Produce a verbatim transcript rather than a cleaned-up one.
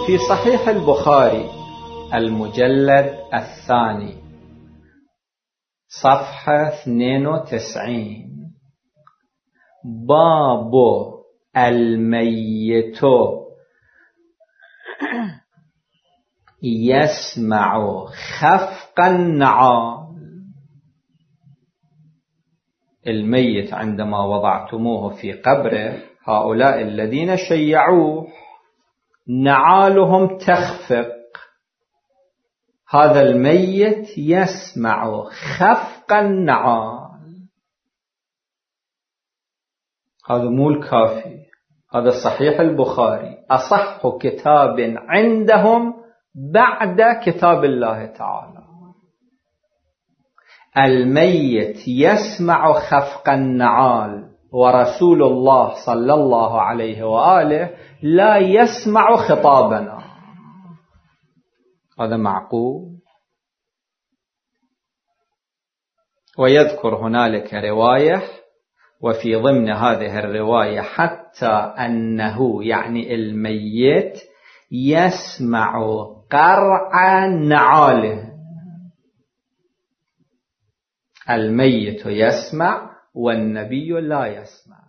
في صحيح البخاري المجلد الثاني صفحة اثنين وتسعين، باب الميت يسمع خفق النعال. الميت عندما وضعتموه في قبره، هؤلاء الذين شيعوه نعالهم تخفق، هذا الميت يسمع خفق النعال. هذا مو الكافي، هذا صحيح البخاري، أصح كتاب عندهم بعد كتاب الله تعالى. الميت يسمع خفق النعال، ورسول الله صلى الله عليه وآله لا يسمع خطابنا. هذا معقول؟ ويذكر هنالك رواية، وفي ضمن هذه الرواية حتى أنه يعني الميت يسمع قرع نعاله. الميت يسمع والنبي لا يسمع.